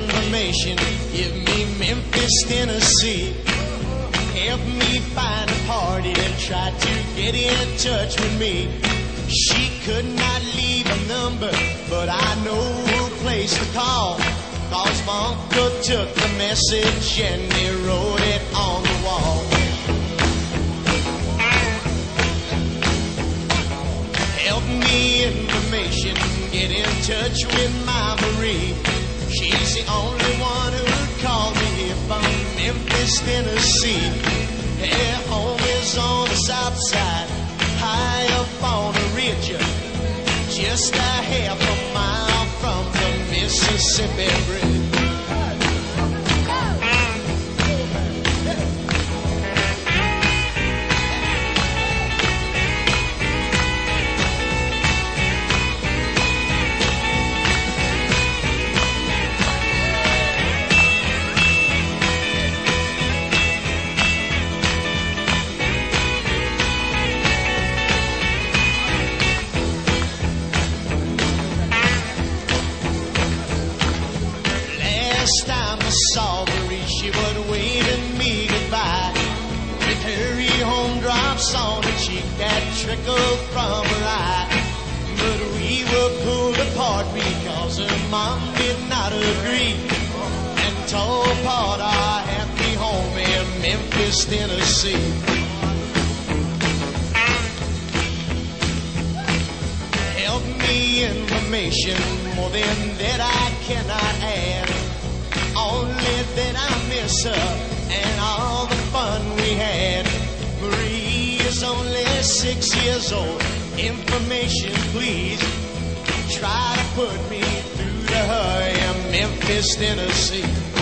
information. Give me Memphis, Tennessee. Help me find a party that tried to get in touch with me. She could not leave a number, but I know a place to call. Cause my uncle took the message and he wrote it on the wall. Help me information, get in touch with my Marie. She's the only one who'd call me here from Memphis, Tennessee. Her home is on the south side, high up on a ridge, just a half a mile from the Mississippi Bridge. Last time I saw Marie, she would waving me goodbye. With her home drops on her cheek that trickled from her eye. But we were pulled apart because her mom did not agree and tore apart our happy home in Memphis, Tennessee. Help me information, more than that I cannot add. Only that I miss her and all the fun we had. Marie is only 6 years old. Information, please. Try to put me through to her in Memphis, Tennessee.